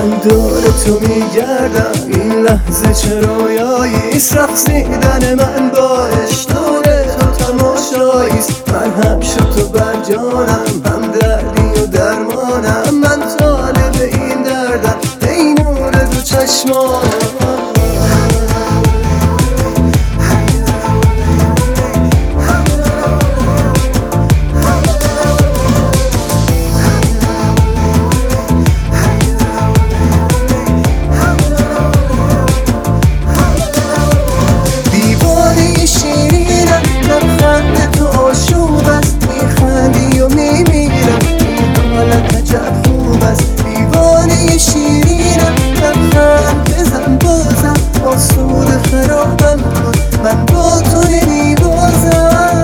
من دور تو میگردم، این لحظه چه رویاییست، رقصیدن من باش دور تو تماشاییست. من هم شد تو بر جانم، هم دردی و درمانم، من طالب این دردم ای نور دو چشمانم. دیوانه شیرینم لبخند بزن بازم، آسود خرابم کن من با تو نمیبازم.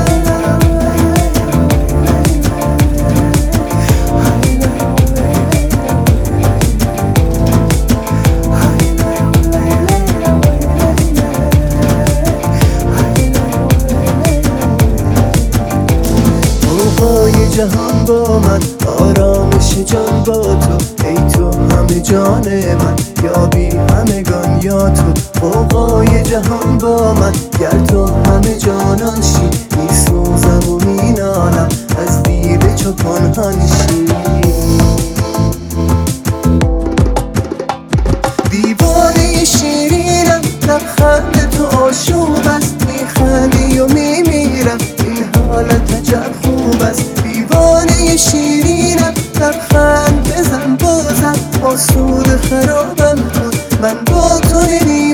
موقعی جهان با من، آرامش جان با تو، ای تو همه جان من یا بی همگان یا تو. موقعی جهان با من، گر تو همه جانان شی، میسوزم و مینالم از دیده چو پنهان شی. دیوانه شیرینم لبخند تو آشوب است، میخندی و میمیرم این حالت عجب خوب است. دیوانه شیرینم لبخند بزن بازم، آسود خرابم کن من با تو